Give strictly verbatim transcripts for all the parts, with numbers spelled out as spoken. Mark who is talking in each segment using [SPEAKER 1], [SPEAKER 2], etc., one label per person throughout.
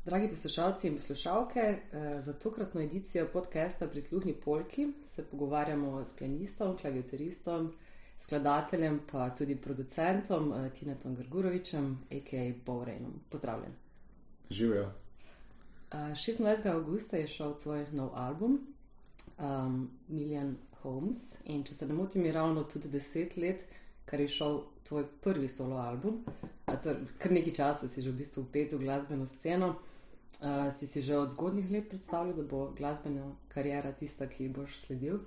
[SPEAKER 1] Dragi poslušalci in poslušalke, za tokratno edicijo podcasta Prisluhni Polki se pogovarjamo s pianistom, klavioteristom, skladateljem pa tudi producentom Tinetom Grgurovićem, a k a. Bowrainom. Pozdravljen.
[SPEAKER 2] Živjo.
[SPEAKER 1] šestindvajsetega avgusta je šel tvoj nov album, um, Million Homes, in če se ne motim, je ravno tudi deset let, kar je šel tvoj prvi solo album. Kar nekaj časa si že v bistvu vpet v glasbeno sceno. Uh, si si že od zgodnjih let predstavljal, da bo glasbena kariera tista, ki boš sledil?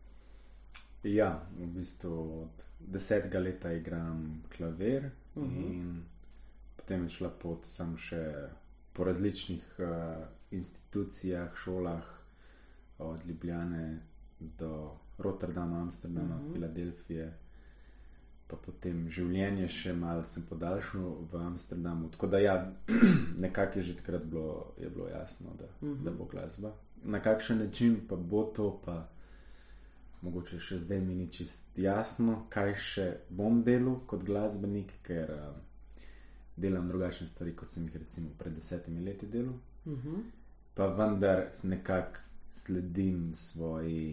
[SPEAKER 2] Ja, v bistvu od desetega leta igram klavir uh -huh. in potem je šla pot sam še po različnih uh, institucijah, šolah, od Ljubljane do Rotterdama, Amsterdama, uh -huh. Filadelfije, pa potem življenje še malo sem podaljšal v Amsterdamu. Tako da ja, nekako je že takrat bilo, je bilo jasno, da, uh -huh. da bo glasba. Na kakšen način pa bo to, pa mogoče še zdaj mi ni čist jasno, kaj še bom delal kot glasbenik, ker uh, delam drugačne stvari, kot sem jih recimo pred desetimi leti delal. Uh -huh. Pa vendar nekako sledim svoji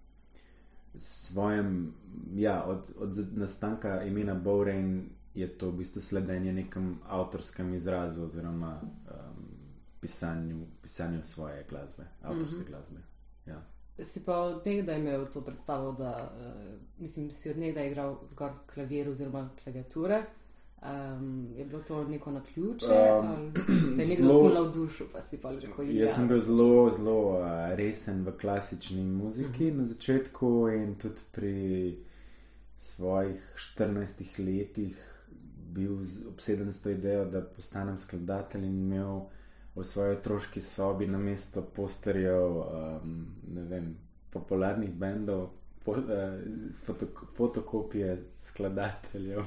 [SPEAKER 2] svojem, ja, od, od nastanka imena Bowrain je to v bistvu sledenje nekem avtorskem izrazu oziroma um, pisanju, pisanju svoje glasbe, avtorske mm-hmm. glasbe. Ja.
[SPEAKER 1] Si pa od nekdaj imel to predstavo, da uh, mislim, si od nekdaj igral zgor klavir oziroma klaviature. Um, je bilo to neko naključje, um, ali te je nekdo ful navdušil, pa si pa že ko igra?
[SPEAKER 2] Jaz sem bil zelo, zelo uh, resen v klasični muziki uh -huh. na začetku in tudi pri svojih štirinajstih letih bil obseden s to idejo, da postanem skladatelj in imel v svoji otroški sobi namesto posterjev, um, ne vem, popularnih bendov, po, uh, foto, fotokopije skladateljev.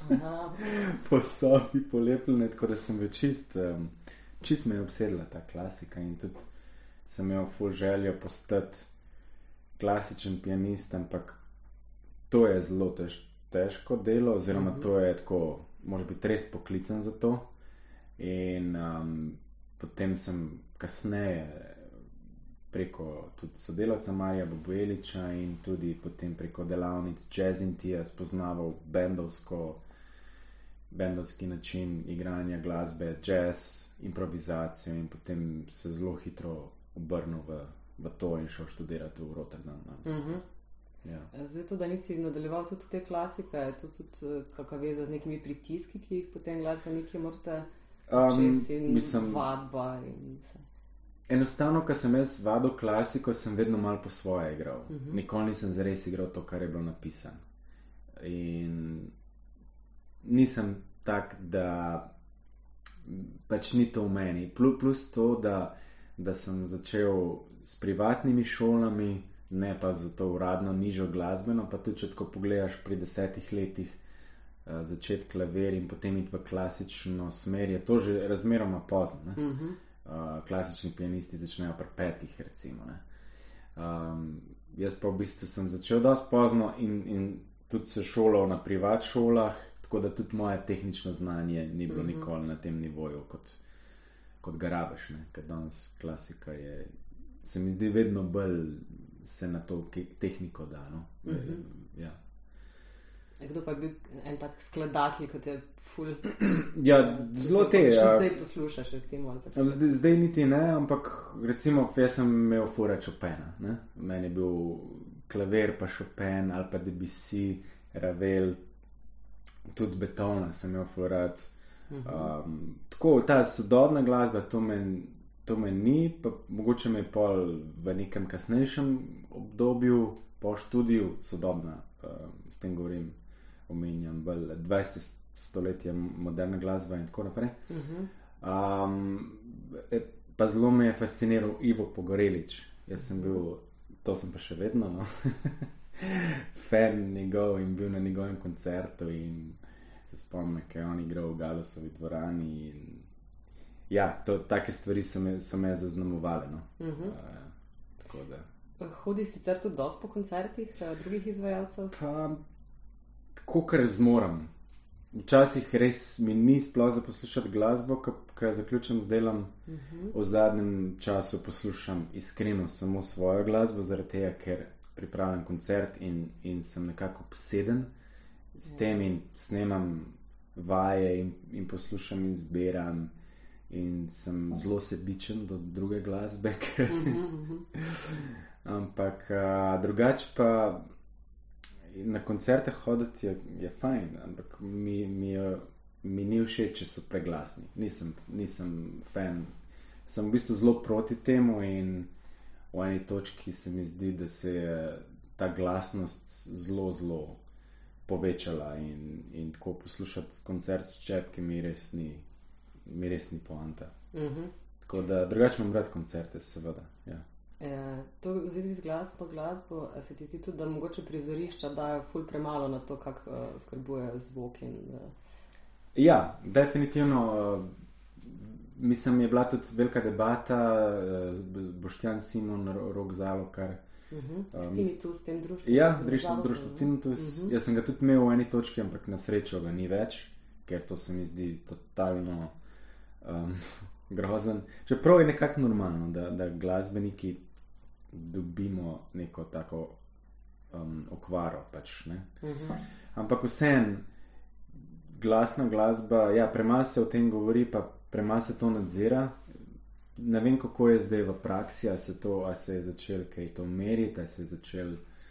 [SPEAKER 2] Po sobi polepljene, tako da sem bil čist, um, čist me je obsedla ta klasika in tudi sem imel ful željo postati klasičen pianist, ampak to je zelo tež, težko delo, oziroma uh-huh. to je tako, moraš biti res poklican za to. In um, potem sem kasneje preko tudi sodelavca Marija Bobeliča in tudi potem preko delavnic Jazz Intija spoznaval bendovsko bendovski način igranja glasbe, jazz, improvizacijo in potem se zelo hitro obrnil v, v to in šel študirati v Rotterdam.
[SPEAKER 1] Mm-hmm. Ja. Zdaj to, da nisi nadaljeval tudi te klasike, je to tudi kakva veza z nekimi pritiski, ki jih potem glasbeniki morate početi um, in mislim, vadba in vse?
[SPEAKER 2] Enostavno, ko sem jaz vadil klasiko, sem vedno malo po svoje igral. Mm-hmm. Nikoli nisem zares igral to, kar je bilo napisano. In nisem tak, da pač ni to v meni. Plus, plus to, da, da sem začel s privatnimi šolami, ne pa za to uradno nižjo glasbeno, pa tudi, če tako pogledaš pri desetih letih uh, začeti klavir in potem iti v klasično smer, je to že razmeroma pozno. Ne? Mm-hmm. Uh, klasični pianisti začnejo pri petih, recimo. Ne? Um, jaz pa v bistvu sem začel dosti pozno in, in tudi se šolal na privat šolah, tako da tudi moje tehnično znanje ni bilo mm-hmm. nikoli na tem nivoju, kot, kot ga rabiš, ker danes klasika je, se mi zdi vedno bolj se na to tehniko da. No? Mm-hmm. Ja.
[SPEAKER 1] Kdo pa je bil en tak skladatelj, kot je ful...
[SPEAKER 2] Ja, zelo te...
[SPEAKER 1] Še zdaj poslušaš, recimo. Ali pa
[SPEAKER 2] zdaj, zdaj niti ne, ampak recimo jaz sem imel fura Chopina. Ne? Meni je bil klavir pa Chopin ali pa Debussy, Ravel, tudi Beethovna sem imel furat. Uh-huh. Um, tako, ta sodobna glasba, to meni to men ni, pa mogoče me je pol v nekem kasnejšem obdobju po študiju sodobna, um, s tem govorim, omenjam bolj dvajseto stoletje, moderna glasba in tako naprej. Uh-huh. Um, pa zelo me je fasciniral Ivo Pogorelič. Jaz sem bil, to sem pa še vedno, no, fan njegov in bil na njegovem koncertu in se spomnim, kaj je on igral v Galusovi dvorani in ja, to, take stvari so me, so me zaznamovale, no. Uh-huh. Uh, tako da.
[SPEAKER 1] Hodi sicer tudi dosti po koncertih drugih izvajalcev?
[SPEAKER 2] Pa, kakor zmoram. včasih res mi ni sploh za poslušati glasbo, ko zaključim z delom. Uh-huh. V zadnjem času poslušam iskreno samo svojo glasbo, zaradi tega, ker pripravljam koncert in, in sem nekako obseden s yeah. tem in snemam vaje in, in poslušam in zberam in sem zelo sebičen do druge glasbe. Uh-huh. Ampak uh, drugače pa na koncerte hoditi je, je fajn, ampak mi, mi, je, mi ni všeč, če so preglasni. Nisem, nisem fan. Sem v bistvu zelo proti temu in v eni točki se mi zdi, da se je ta glasnost zelo, zelo povečala in, in tako poslušati koncert s čepki mi res ni, mi res ni poanta. Uh-huh. Tako da drugače imam rad koncerte, seveda, ja.
[SPEAKER 1] E, to zvezi z glasno glasbo, se ti zdi tudi, da mogoče prizorišča dajo ful premalo na to, kako uh, skrbujejo zvok in... Uh...
[SPEAKER 2] Ja, definitivno. Uh, mislim, je bila tudi velika debata, uh, Boštjan Simon, Rok Zalokar.
[SPEAKER 1] Uh-huh. S Tinnitus, s tem društvom?
[SPEAKER 2] Ja, društvo, društvo Tinnitus. Uh-huh. Jaz sem ga tudi imel v eni točki, ampak na srečo ga ni več, ker to se mi zdi totalno um, grozen. Čeprav je nekako normalno, da, da glasbeniki dobimo neko tako um, okvaro, pač, ne. Uh-huh. Ampak vseeno, glasna glasba, ja, premalo se o tem govori, pa premalo se to nadzira. Ne vem, kako je zdaj v praksi, a se, to, a se je začel kaj to meriti, a se je začel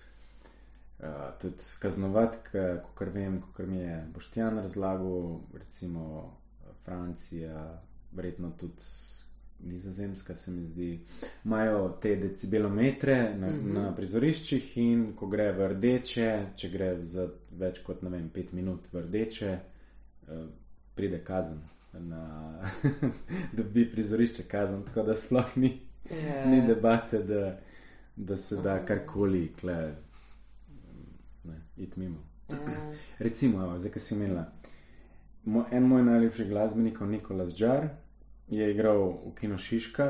[SPEAKER 2] uh, tudi kaznovati, kakor vem, kakor mi je Boštjan razlagal, recimo Francija, verjetno tudi Nizozemska, se mi zdi, imajo te decibelometre na, mm-hmm. na prizoriščih in ko gre v rdeče, če gre za več kot, ne vem, pet minut v rdeče, uh, pride kazen. Na dobi prizorišče kazen, tako da sploh ni, yeah. ni debate, da, da se da karkoli kle, ne, iti mimo. Yeah. Recimo, evo, zdaj, ko si imela, moj, en moj najljubši glasbenikov, Nicolas Jar, je igral v Kino Šiška,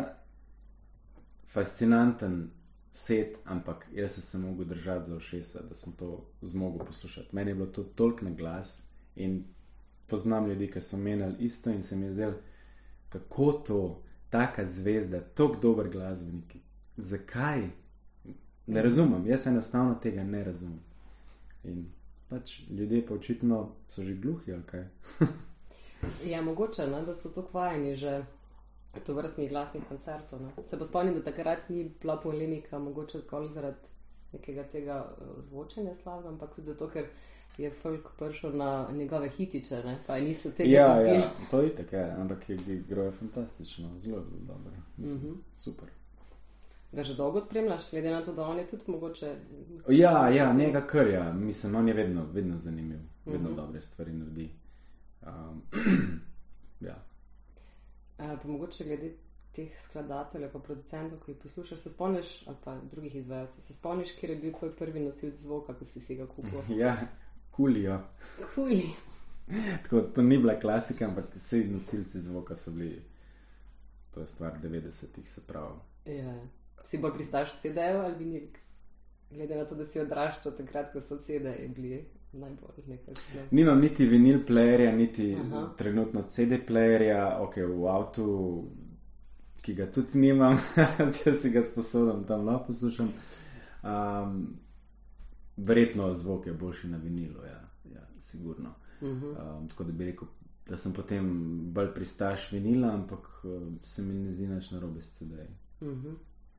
[SPEAKER 2] fascinanten set, ampak jaz sem se mogel držati za ušesa, da sem to zmogel poslušati. Meni je bilo to toliko na glas in poznam ljudi, ki so menili isto in se mi je zdelo, kako to, taka zvezda, toliko dober glasbeniki, zakaj? Ne razumem, jaz enostavno tega ne razumem. In pač ljudje pa očitno so že gluhi, ali kaj?
[SPEAKER 1] Ja, mogoče, ne, da so to kvajeni že to vrstnih glasnih koncertov. Ne. Se pa spomnim, da takrat ni bila polemika mogoče zgolj zaradi nekega tega zvočenja slabega, ampak tudi zato, ker je folk prišel na njegove hitiče, ne, pa niso tega
[SPEAKER 2] ja,
[SPEAKER 1] popili.
[SPEAKER 2] Ja, to je tako, ampak je igro je fantastično, zelo dobro, mislim, mm-hmm. super.
[SPEAKER 1] Ga že dolgo spremljaš, glede na to, da on je tudi mogoče...
[SPEAKER 2] Ja, ja, njega kar, ja, mislim, on je vedno, vedno zanimiv, vedno mm-hmm. dobre stvari naredi. Um, ja.
[SPEAKER 1] A, pa mogoče glede teh skladateljev pa producentov, ko jih poslušaš, se spomniš, ali pa drugih izvajalcev, se spomniš, kjer je bil tvoj prvi nosilc zvoka, ko si si ga kupil?
[SPEAKER 2] Ja, Coolio.
[SPEAKER 1] Coolio.
[SPEAKER 2] Tako, to ni bila klasika, ampak vsi nosilci zvoka so bili, to je stvar devetdesetih, se pravi.
[SPEAKER 1] Ja. Si bolj pristaš C D-jev ali vinilk? Glede na to, da si odraščal takrat, ko so C D-ji bili najbolj nekaj. Ne?
[SPEAKER 2] Nimam niti vinil playerja, niti Aha. trenutno C D playerja, ok, v avtu, ki ga tudi nimam, če si ga sposobam, tam lahko poslušam. Um, verjetno zvok je boljši na vinilu, ja, ja sigurno. Uh-huh. Um, tako da bi rekel, da sem potem bolj pristaš vinila, ampak um, se mi ne zdi nič narobe s C D-ji. Uh-huh.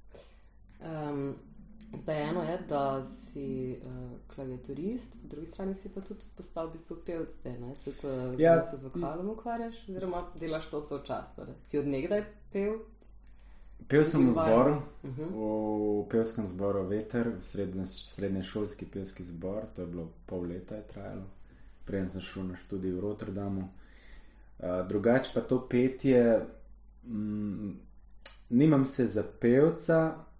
[SPEAKER 1] Um, zdaj eno je, da si uh, klaviaturist, po drugi strani si pa tudi postal v bistvu pevc zdaj, ne? Se, ja, se z vokalom ukvarjaš, oziroma delaš to sočasno, ne? Si od nekdaj pev?
[SPEAKER 2] Pev sem v zboru, uh-huh. v pevskem zboru Veter, v srednje, srednješolski pevski zbor, to je bilo pol leta je trajalo, preden sem šel na študij v Rotterdamu. Uh, drugače pa to petje, mm, nimam se za pevca,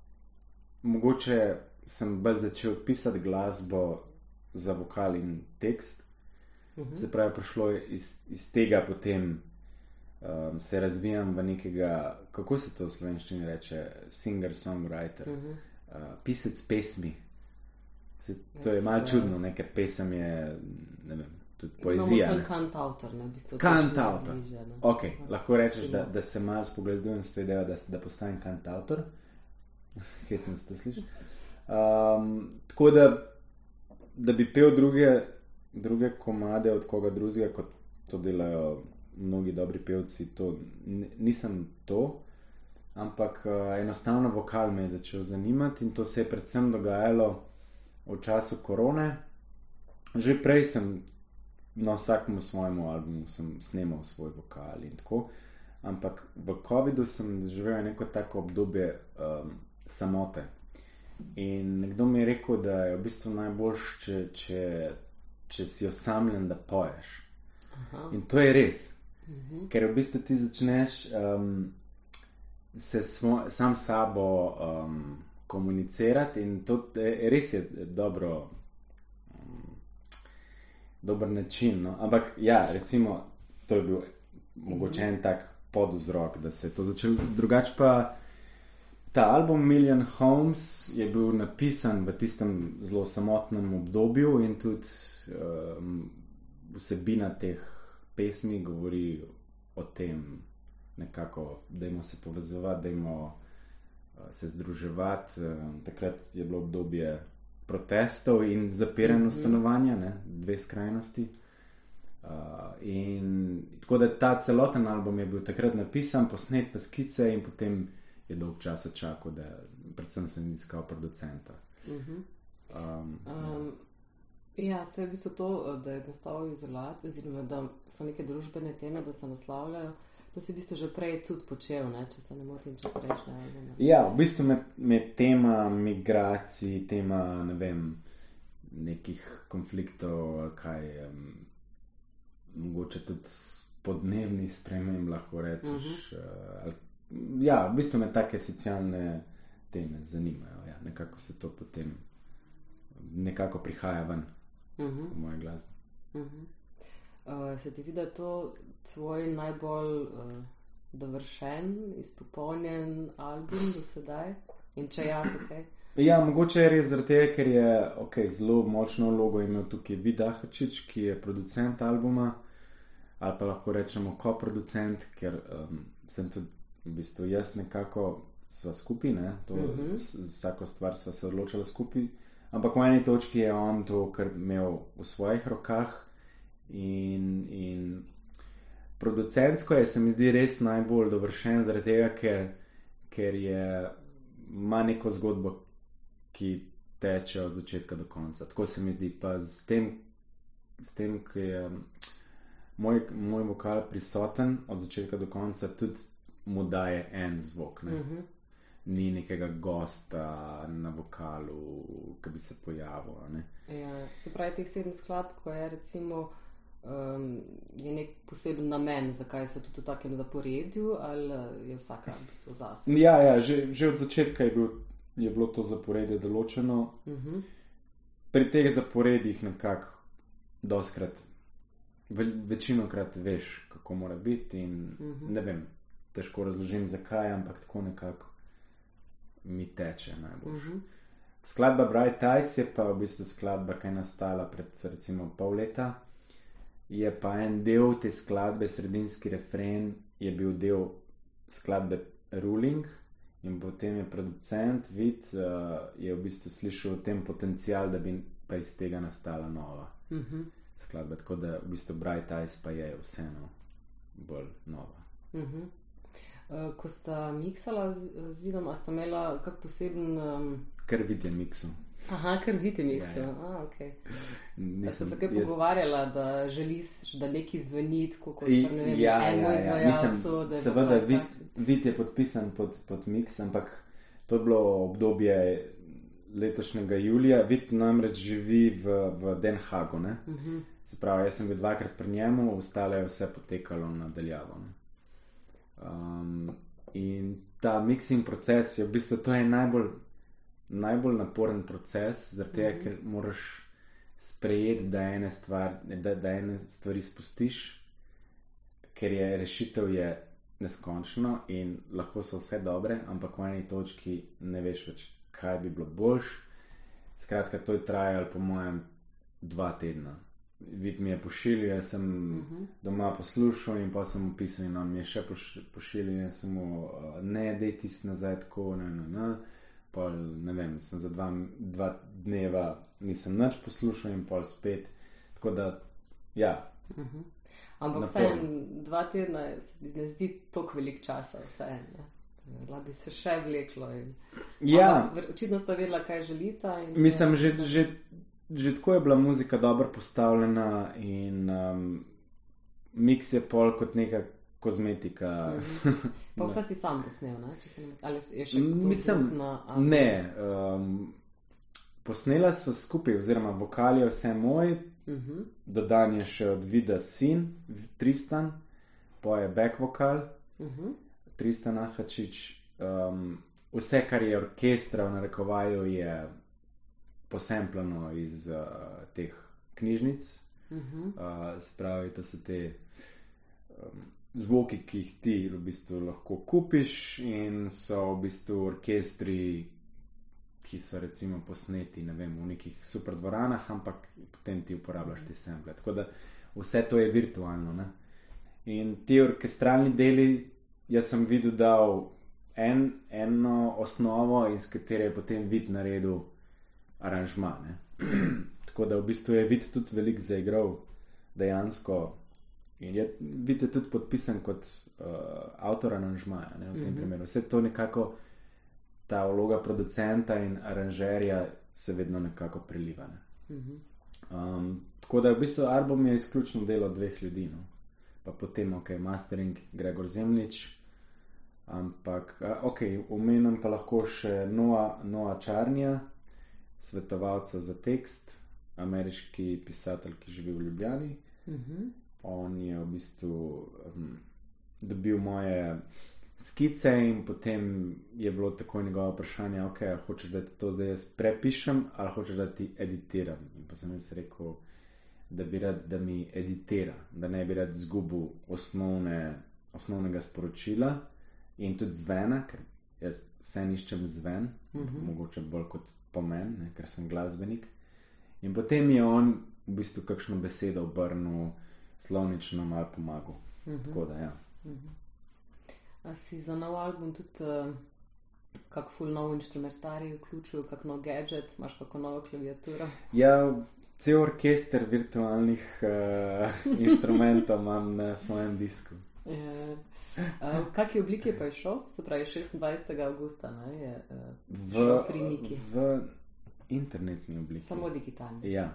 [SPEAKER 2] mogoče sem bolj začel pisati glasbo za vokal in tekst, uh-huh. se pravi, prišlo je iz, iz tega potem um, se razvijam v nekega, kako se to v slovenščini reče, singer-songwriter, uh-huh. uh, pisec pesmi. Se, to je malo čudno, ne, ker pesem je, ne vem, tudi poezija.
[SPEAKER 1] Imamo kantautor, ne, v bistvu.
[SPEAKER 2] Kantautor.
[SPEAKER 1] Bliže,
[SPEAKER 2] ok, lahko rečeš, da, da se malo spogledujem s to idejo, da, da postanem kantautor. Kaj sem se to slišal? Um, tako da, da bi pel druge, druge komade od koga drugega, kot to delajo mnogi dobri pevci, to nisem to, ampak uh, enostavno vokal me je začel zanimati in to se je predvsem dogajalo v času korone. Že prej sem na vsakem svojemu albumu sem snemal svoj vokal in tako, ampak v covidu sem doživel neko tako obdobje um, samote. In nekdo mi je rekel, da je v bistvu najboljš, če, če, če si osamljen, da poješ. Aha. In to je res. Uh-huh. Ker v bistvu ti začneš um, se smo, sam sabo um, komunicirati in to je, res je dobro, um, dober način. No? Ampak ja, recimo, to je bil mogoče uh-huh. en tak podvzrok, da se je to začelo. Drugače pa ta album Million Homes je bil napisan v tistem zelo samotnem obdobju in tudi um, vsebina teh pesmi govori o tem nekako, dajmo se povezovati, dajmo uh, se združevati. Um, takrat je bilo obdobje protestov in zapiranja mm-hmm. stanovanja, ne, dve skrajnosti. Uh, in tako da ta celoten album je bil takrat napisan, posnet v skice in potem je dolg časa čakal, da predvsem sem iskal producenta.
[SPEAKER 1] Uh-huh. Um, um, ja, se je v bistvu to, da je nastal izolat, oziroma da so neke družbene teme, da se naslavljajo, to si v bistvu že prej tudi počel, ne, če se ne motim, če prejšnje album.
[SPEAKER 2] Ja, v bistvu med, med tema migracij, tema, ne vem, nekih konfliktov, kaj um, mogoče tudi podnebnih sprememb, lahko rečeš, uh-huh. uh, ja, v bistvu me take socialne teme zanimajo, ja, nekako se to potem nekako prihaja ven uh-huh. v moje glasbe.
[SPEAKER 1] Uh-huh. Uh, se ti zdi, da je to tvoj najbolj uh, dovršen, izpopolnjen album do sedaj? In če ja, kaj?
[SPEAKER 2] Ja, mogoče je res zaradi tega, ker je okay, zelo močno vlogo imel tukaj Vid Ahačič, ki je producent albuma, ali pa lahko rečemo koproducent, ker um, sem tudi v bistvu jaz nekako sva skupaj, ne, to uh-huh. vsako stvar sva se odločila skupaj, ampak v eni točki je on to kar imel v svojih rokah in, in producentsko je se mi zdi res najbolj dovršen zaradi tega, ker, ker je ima neko zgodbo, ki teče od začetka do konca. Tako se mi zdi, pa s tem, s tem ki je moj, moj vokal prisoten od začetka do konca, tudi mu daje en zvok, ne? Uh-huh. Ni nekega gosta na vokalu, ki bi se pojavil, ne?
[SPEAKER 1] Ja, se pravi, teh sedem skladb, ko je recimo um, je nek poseben namen, zakaj so tudi v takem zaporedju, ali je vsaka v bistvu zase?
[SPEAKER 2] Ja, ja, že, že od začetka je, bil, je bilo to zaporedje določeno. Uh-huh. Pri teh zaporedjih nekako doskrat, ve, večinokrat veš, kako mora biti in uh-huh. ne vem, težko razložim zakaj, ampak tako nekako mi teče najbolj. Uh-huh. Skladba Bright Eyes je pa v bistvu skladba, ki je nastala pred recimo pol leta. Je pa en del te skladbe, sredinski refren, je bil del skladbe Ruling in potem je producent Vid uh, je v bistvu slišal tem potencial, da bi pa iz tega nastala nova uh-huh. skladba. Tako da v bistvu Bright Eyes pa je vseeno bolj nova.
[SPEAKER 1] Uh-huh. Uh, ko sta miksala z, z Vidom, a sta imela kak poseben... Um...
[SPEAKER 2] Kar Vid je miksu.
[SPEAKER 1] Aha, kar Vid je miksu. Ja, ja. A, okay. Nisem, sta se kaj jaz... pogovarjala, da želiš, da neki zveni tako kot, ne vem,
[SPEAKER 2] ja,
[SPEAKER 1] eno
[SPEAKER 2] ja,
[SPEAKER 1] izvajalcu?
[SPEAKER 2] Ja. Mislim, seveda, Vid, Vid je podpisan pod, pod miks, ampak to je bilo obdobje letošnjega julija. Vid namreč živi v, v Den Haagu, ne? Uh-huh. Se pravi, jaz sem bil dvakrat pri njemu, ostale je vse potekalo nadaljavo, ne? Um, in ta mixing proces je v bistvu to je najbolj, najbolj naporen proces, zaradi tega, mm-hmm. ker moraš sprejeti, da ene, stvar, da, da ene stvari spustiš, ker je rešitev je neskončno in lahko so vse dobre, ampak v eni točki ne veš več, kaj bi bilo boljš. Skratka, to je trajalo po mojem dva tedna vid mi je pošiljal, jaz sem uh -huh. doma poslušal in pa sem opisal in on mi je še pošiljal in jaz sem mu uh, ne, dej tisti nazaj tako, ne, ne, ne. Pol, ne vem, sem za dva, dva dneva nisem nič poslušal in pol spet, tako da, ja.
[SPEAKER 1] Uh -huh. Ampak vse dva tedna se mi ne zdi toliko velik časa, vse eno. Da bi se še vleklo. In...
[SPEAKER 2] Ja.
[SPEAKER 1] Očitno sta vedela, kaj želita. In...
[SPEAKER 2] Mislim, že, že, že tako je bila muzika dobro postavljena in um, miks je pol kot neka kozmetika.
[SPEAKER 1] Mm-hmm. Pa vse si sam posnel, ne? Če se ne... Ali je še kdo
[SPEAKER 2] Mislim,
[SPEAKER 1] na...
[SPEAKER 2] Ne. Um, posnela sva skupaj, oziroma vokal je vse moj, mm-hmm. dodan je še od Vida sin, Tristan, pa je back vokal. Mm-hmm. Tristan Ahačič, um, vse, kar je orkestra v narekovaju, je posemplano iz uh, teh knjižnic. Uh-huh. Uh, spravi, to so te um, zvoki, ki jih ti v bistvu lahko kupiš in so v bistvu orkestri, ki so recimo posneti, ne vem, v nekih super dvoranah, ampak potem ti uporabljaš te sample. Tako da vse to je virtualno, ne? In ti orkestralni deli, jaz sem Vidu dal en, eno osnovo, iz katere je potem Vid naredil aranžma, ne. Tako da v bistvu je Vid tudi veliko zaigral dejansko in je, Vid je tudi podpisan kot uh, avtor aranžmaja, ne, v tem mm-hmm. primeru. Vse to nekako, ta vloga producenta in aranžerja se vedno nekako preliva, ne. Mm-hmm. Um, tako da v bistvu album je izključno delo dveh ljudi, no. Pa potem, ok, mastering Gregor Zemljič, ampak, ok, omenim pa lahko še Noa, Noa Čarnija, svetovalca za tekst, ameriški pisatelj, ki živi v Ljubljani. Mm-hmm. On je v bistvu um, dobil moje skice in potem je bilo tako njegovo vprašanje, ok, hočeš, da to zdaj jaz prepišem ali hočeš, da ti editiram? In pa sem jim se rekel, da bi rad, da mi editira, da ne bi rad zgubil osnovne, osnovnega sporočila in tudi zvena, ker jaz vse iščem zven, mm-hmm. mogoče bolj kot pomen, ne, ker sem glasbenik. In potem je on v bistvu kakšno besedo obrnil, slovnično malo pomagal. Mm-hmm. Tako da, ja.
[SPEAKER 1] Mm-hmm. A si za nov album tudi uh, kak ful nov inštrumentarij vključil, kak nov gadget, imaš kako novo klaviaturo?
[SPEAKER 2] Ja, cel orkester virtualnih uh, inštrumentov imam na svojem disku.
[SPEAKER 1] Yeah. Uh, v kakšni obliki pa je šel? Se pravi, šestindvajsetega avgusta, ne, je uh, šel pri Niki.
[SPEAKER 2] V internetni obliki.
[SPEAKER 1] Samo digitalni.
[SPEAKER 2] Ja.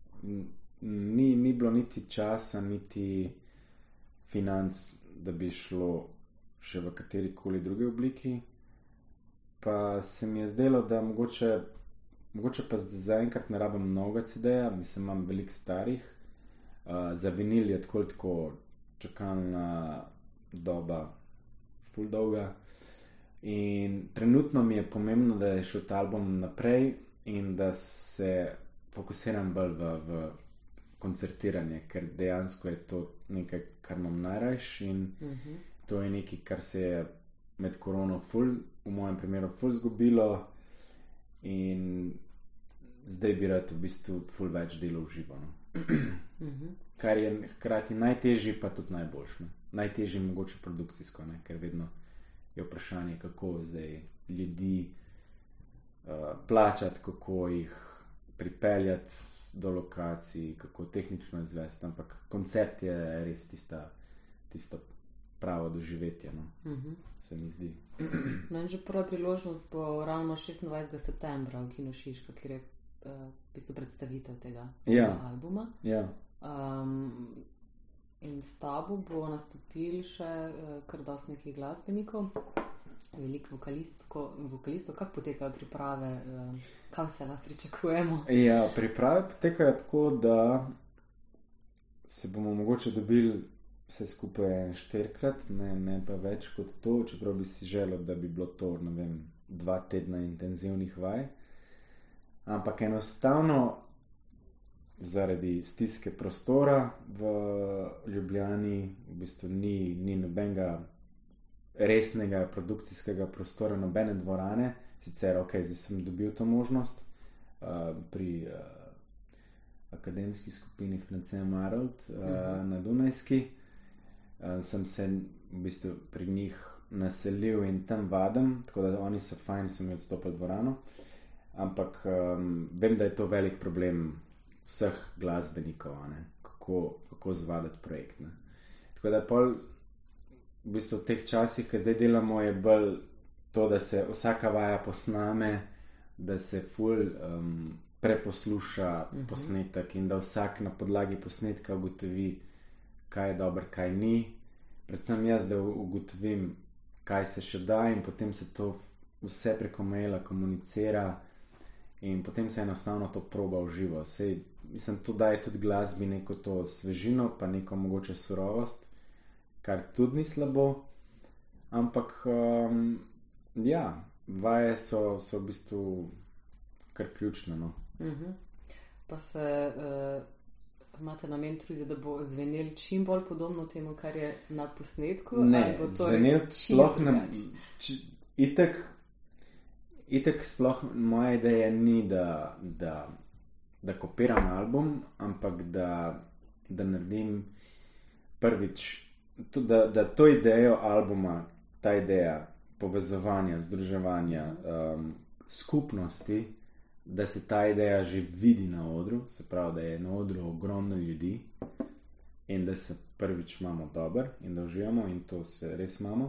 [SPEAKER 2] Ni, ni bilo niti časa, niti financ, da bi šlo še v katerikoli druge obliki. Pa se mi je zdelo, da mogoče, mogoče pa zaenkrat ne rabim novega C D-ja, mislim, imam veliko starih. Uh, za vinil je tako tako čakalna doba ful dolga. In trenutno mi je pomembno, da je šel ta album naprej in da se fokusiram bolj v, v koncertiranje, ker dejansko je to nekaj, kar imam najrajš in uh-huh. to je nekaj, kar se je med korono ful, v mojem primeru ful zgubilo in zdaj bi rad v bistvu ful več delov živo. No? uh-huh. Kar je hkrati najtežji, pa tudi najboljši. Najtežji mogoče produkcijsko, ne? Ker vedno je vprašanje, kako zdaj ljudi uh, plačati, kako jih pripeljati do lokacij, kako tehnično izvesti, ampak koncert je res tista, tisto pravo doživetje, no? uh-huh. se mi zdi.
[SPEAKER 1] No in že prva priložnost bo ravno šestindvajsetega septembra v Kinu Šiška, kjer je uh, v bistvu predstavitev tega
[SPEAKER 2] ja.
[SPEAKER 1] albuma.
[SPEAKER 2] Ja.
[SPEAKER 1] Um, in s tabo bo nastopil še uh, kar dosti nekih glasbenikov, veliko vokalistov, vokalistov. Kako potekajo priprave, uh, kaj se lahko pričakujemo?
[SPEAKER 2] Ja, priprave potekajo tako, da se bomo mogoče dobili vse skupaj štirikrat, ne, ne pa več kot to, čeprav bi si želel, da bi bilo to, ne vem, dva tedna intenzivnih vaj. Ampak enostavno zaradi stiske prostora v Ljubljani v bistvu ni, ni nobenega resnega produkcijskega prostora, nobene dvorane. Sicer, ok, zdaj sem dobil to možnost uh, pri uh, akademski skupini France Marold uh, uh-huh. na Dunajski. Uh, sem se v bistvu pri njih naselil in tam vadim, tako da oni so fajn, sem jih odstopil dvorano. Ampak um, vem, da je to velik problem vseh glasbenikov, ne? Kako, kako zvaditi projekt. Ne? Tako da pol, v bistvu v teh časih, ki zdaj delamo, je bolj to, da se vsaka vaja posname, da se ful um, preposluša uh-huh. posnetek in da vsak na podlagi posnetka ugotovi, kaj je dobro, kaj ni. Predvsem jaz, da ugotovim, kaj se še da in potem se to vse preko maila komunicira in potem se enostavno to proba v živo. Sej, mislim, to daje tudi glasbi neko to svežino, pa neko mogoče surovost, kar tudi ni slabo, ampak um, ja, vaje so, so v bistvu kar ključne, no.
[SPEAKER 1] Uh-huh. Pa se uh, imate namen truditi, da bo zvenel čim bolj podobno temu, kar je na posnetku?
[SPEAKER 2] Ne, zvenel sploh ne. Itek, itek sploh moja ideja ni, da, da, da kopiram album, ampak da, da naredim prvič, to, da, da to idejo albuma, ta ideja povezovanja, združevanja, um, skupnosti, da se ta ideja že vidi na odru, se pravi, da je na odru ogromno ljudi in da se prvič imamo dober in da uživamo in to se res imamo.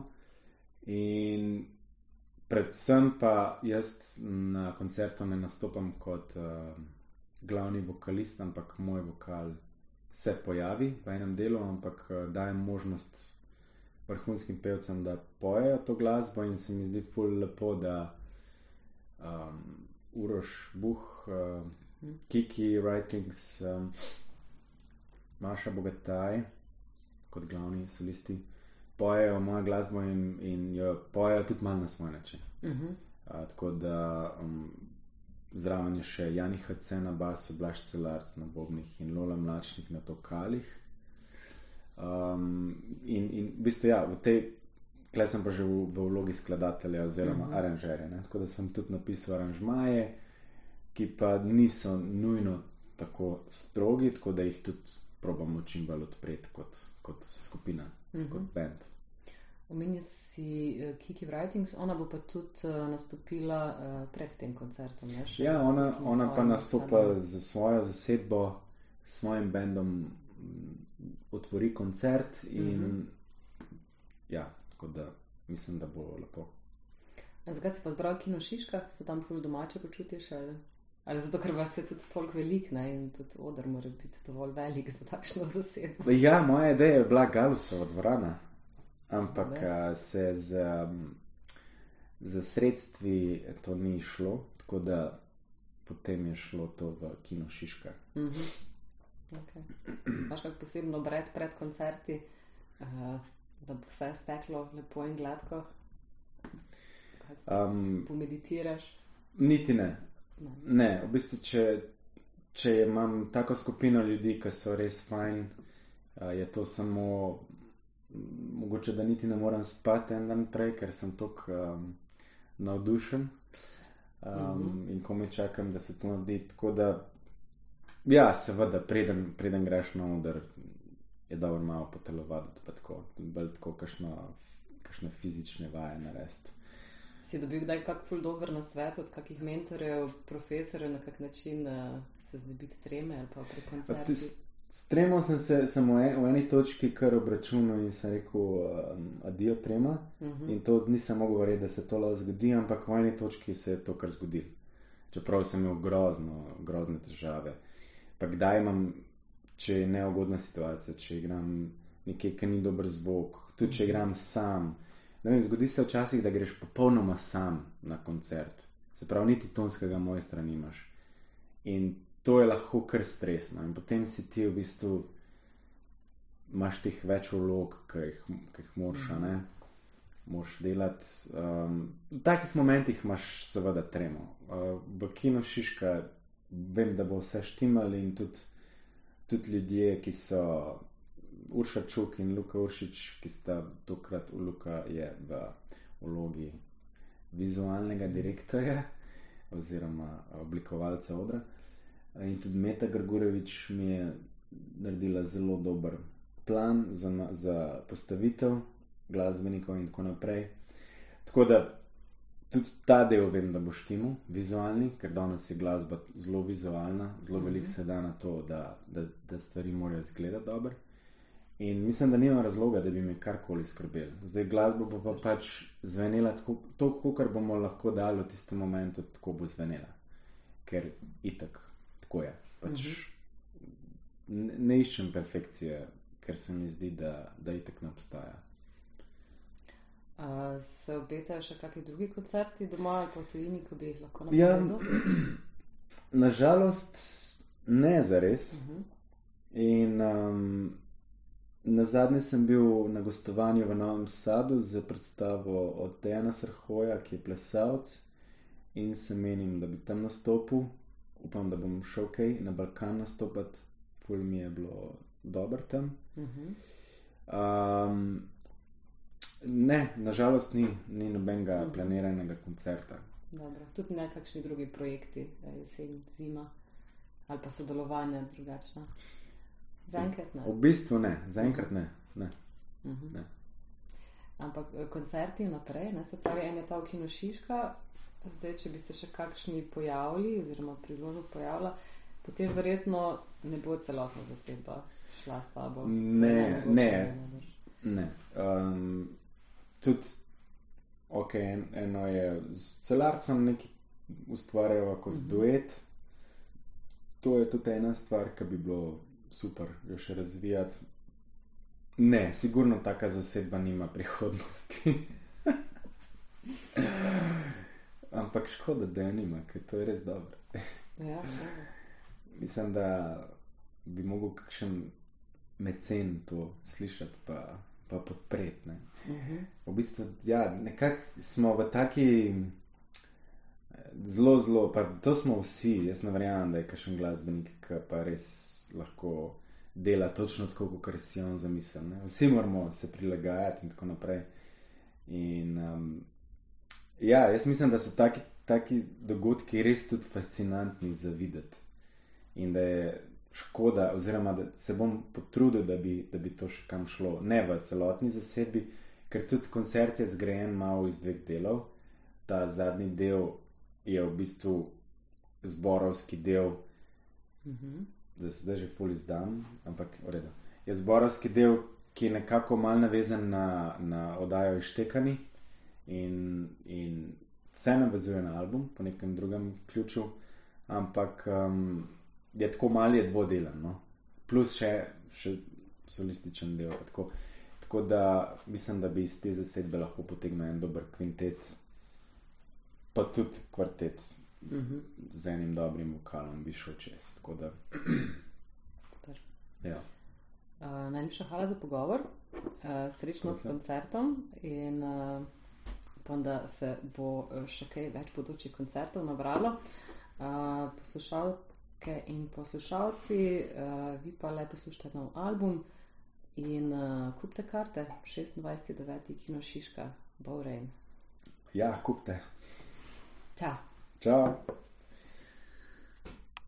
[SPEAKER 2] In predvsem pa jaz na koncertu ne nastopam kot uh, glavni vokalist, ampak moj vokal se pojavi v enem delu, ampak uh, dajem možnost vrhunskim pevcem, da pojejo to glasbo in se mi zdi ful lepo, da um, Uroš Buh, uh, Kiki Writings, um, Maša Bogataj kot glavni solisti pojejo mojo glasbo in, in jo pojejo tudi malo na svoj način. Uh-huh. Uh, tako da um, zraven je še Jani H C na basu, Blaž Celarc na bobnih in Lola Mlačnik na tokalih. Um, in, in v bistvu ja, v tej Klej sem pa že v, v vlogi skladatelja oziroma uh-huh. aranžerja, ne? Tako da sem tudi napisal aranžmaje, ki pa niso nujno tako strogi, tako da jih tudi probamo čim bolj odpreti kot, kot skupina, uh-huh. kot band.
[SPEAKER 1] Omenil si uh, Kiki Writings, ona bo pa tudi uh, nastopila uh, pred tem koncertom, ne?
[SPEAKER 2] Ja, ona, ona pa nastopa z svojo zasedbo, s svojim bandom otvori koncert in uh-huh. ja, tako da mislim, da bo lepo.
[SPEAKER 1] Zakaj si pa zbral Kino Šiška? Se tam ful domače počutiš? Ali, ali zato, ker vas je tudi toliko velik, ne? In tudi oder mora biti dovolj velik za takšno zasedbo?
[SPEAKER 2] Ja, moja ideja je bila Galusova dvorana, ampak a, se z, z sredstvi to ni šlo, tako da potem je šlo to v Kino Šiška. Uh-huh.
[SPEAKER 1] Okay. Imaš kak posebno obred pred koncerti? Uh, da bo vse steklo lepo in gladko? Um, pomeditiraš?
[SPEAKER 2] Niti ne. Ne, ne v bistvu, če, če imam tako skupino ljudi, ki so res fajn, je to samo mogoče, da niti ne moram spati en dan prej, ker sem toliko um, navdušen um, uh-huh. in ko me čakam, da se to naredi. Tako da, ja, seveda, preden, preden greš na oder, je dobro malo potelovati, pa tako, bolj tako kakšne fizične vaje narediti.
[SPEAKER 1] Si dobil kdaj kak ful dober nasvet od kakih mentorjev, profesorjev, na kak način uh, se znebiti treme ali pa pri koncerti?
[SPEAKER 2] S tremo sem se sem v, en, v eni točki kar obračunal in sem rekel um, adijo trema uh-huh. in to nisem mogel verjeti, da se to lahko zgodi, ampak v eni točki se je to kar zgodilo. Čeprav sem imel grozno, grozne težave. Pa kdaj imam, če je neugodna situacija, če igram nekaj, ki ni dober zvok, tudi če igram sam. Ne vem, zgodi se včasih, da greš popolnoma sam na koncert. Se pravi, niti tonskega mojstra nimaš. In to je lahko kar stresno. In potem si ti v bistvu imaš teh več vlog, ki jih, ki jih moraš, mm-hmm. ne? Moraš delati. Um, v takih momentih imaš seveda tremo. Uh, v Kino Šiška vem, da bo vse štimali in tudi tudi ljudje, ki so Urša Čuk in Luka Uršič, ki sta tokrat v Luka je v vlogi vizualnega direktorja oziroma oblikovalca odra. In tudi Meta Grgurevič mi je naredila zelo dober plan za, za postavitev glasbenikov in tako naprej. Tako da tudi ta del vem, da bo štimu, vizualni, ker danes je glasba zelo vizualna, zelo mm-hmm. veliko se da na to, da, da, da stvari morajo izgledati dobro. In mislim, da nimam razloga, da bi me karkoli skrbeli. Zdaj glasba bo pa pač zvenela tako, to, kar bomo lahko dali v tistem momentu, tako bo zvenela. Ker itak, tako je. Pač mm-hmm. ne, ne iščem perfekcije, ker se mi zdi, da, da itak ne obstaja.
[SPEAKER 1] Uh, se obetajo še kakšni drugi koncerti doma ali po tujini, ko bi jih lahko napovedal?
[SPEAKER 2] Ja, nažalost ne zares. Uh-huh. In um, nazadnje sem bil na gostovanju v Novem Sadu za predstavo od Dejana Srhoja, ki je plesalec, in se menim, da bi tam nastopil. Upam, da bom šel kaj na Balkan nastopati. Ful mi je bilo dobro tam. Uh-huh. Um, Ne, nažalost ni, ni nobenega uh-huh. planiranega koncerta.
[SPEAKER 1] Dobro, tudi nekakšni drugi projekti, jesen, zima ali pa sodelovanja drugačna? Zaenkrat ne.
[SPEAKER 2] V bistvu ne, zaenkrat ne. ne.
[SPEAKER 1] Uh-huh.
[SPEAKER 2] ne.
[SPEAKER 1] Ampak koncerti naprej, ne, se pravi, en je ta v Kinu Šiška, zdaj, če bi se še kakšni pojavili oziroma priložnost pojavila, potem verjetno ne bo celotna zasedba šla s tabo.
[SPEAKER 2] Ne, ne, ne. Um, tudi, ok, en, eno je z celarcem nekaj ustvarjava kot uh-huh. duet. To je tudi ena stvar, ki bi bilo super jo še razvijati. Ne, sigurno taka zasedba nima prihodnosti. Ampak škoda, da je nima, ker to je res dobro.
[SPEAKER 1] Ja, seveda.
[SPEAKER 2] Mislim, da bi mogel kakšen mecen to slišati pa, pa podpreti. Ne?
[SPEAKER 1] Uh-huh.
[SPEAKER 2] V bistvu, ja, nekako smo v taki zelo, zelo, pa to smo vsi, jaz ne verjamem, da je kakšen glasbenik, ki pa res lahko dela točno tako, kot si on zamisel. Ne? Vsi moramo se prilagajati in tako naprej. In um, ja, jaz mislim, da so taki, taki dogodki res tudi fascinantni za videti. In da je škoda, oziroma da se bom potrudil, da bi, da bi to še kam šlo. Ne v celotni zasedbi, ker tudi koncert je zgrajen malo iz dveh delov. Ta zadnji del je v bistvu zborovski del,
[SPEAKER 1] uh-huh.
[SPEAKER 2] da se da že ful izdam, ampak v redu. Je zborovski del, ki je nekako mal navezan na, na oddajo Ištekani in, in se navezuje na album po nekem drugem ključu, ampak um, je tako mal je dvodelen, no? Plus še, še solističen del. Tako, tako da mislim, da bi iz te zasedbe lahko potegnil en dober kvintet, pa tudi kvartet
[SPEAKER 1] uh-huh.
[SPEAKER 2] z enim dobrim vokalom bi šel čez. Tako da
[SPEAKER 1] super.
[SPEAKER 2] Ja.
[SPEAKER 1] Uh, najlepša hvala za pogovor. Uh, srečno s koncertom in uh, upam, da se bo še kaj več bodočih koncertov nabralo. Uh, poslušalke in poslušalci, uh, vi pa le poslušajte nov album in uh, kupite karte. šestindvajseti deveti Kino Šiška, Bow Rain.
[SPEAKER 2] Ja, kupite.
[SPEAKER 1] Čau.
[SPEAKER 2] Čau.